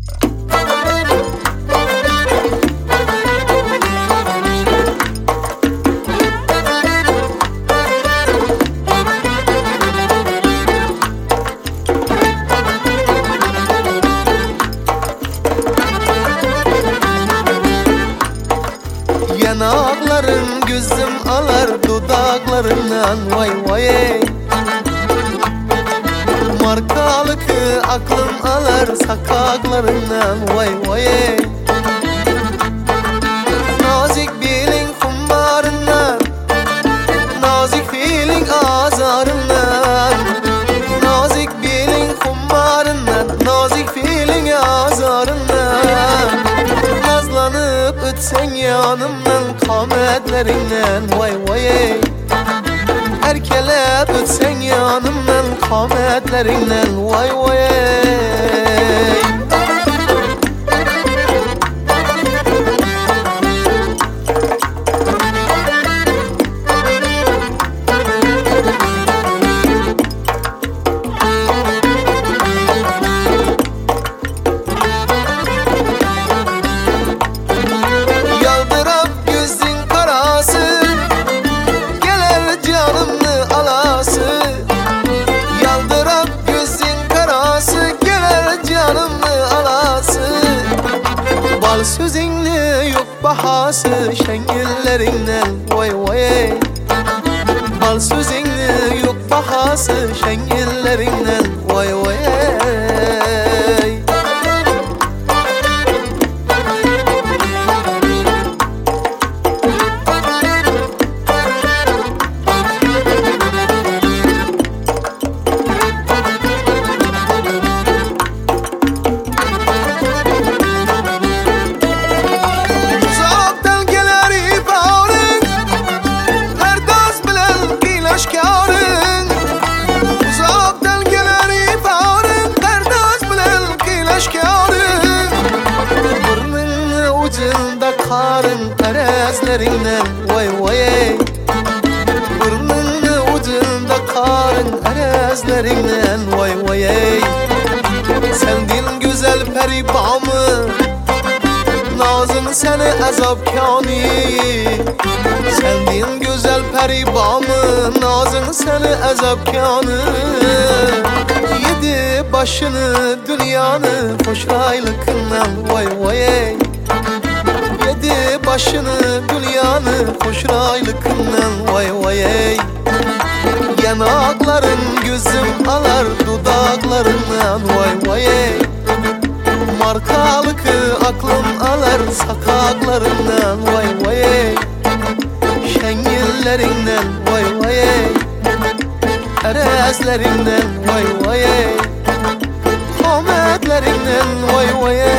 Yanakların gözüm alar dudaklarından vay vay ey. Markalıkı aklım alar sakaklarından vay vay ey. Nazik bilin kumlarından, nazik bilin azarından, nazik bilin kumlarından, nazik bilin azarından. Nazlanıp ötsen yanımdan kametlerinden vay vay ey. Erkelep ötsen yanımdan kametlerinden vay vay ey. Bal sözünle yok bahası şengillerinden vay vay ey. Bal sözünle yok bahası şengillerinden vay vay ey. Karın erezlerinden vay vay ey. Burnun ucunda karın erezlerinden vay vay ey. Sendin güzel peribamı, nazın seni azapkani. Sendin güzel peribamı, nazın seni azapkani. Yedi başını dünyanı hoşraylıkından vay vay ey. Yedi başını dünyanı hoşraylıkından vay vay ey. Yanakların gözüm alar dudaklarından vay vay ey. Markalıkı aklım alar sakaklarından vay vay ey. Şengillerinden vay vay ey. Erezlerinden vay vay ey. Kametlerinden vay vay ey.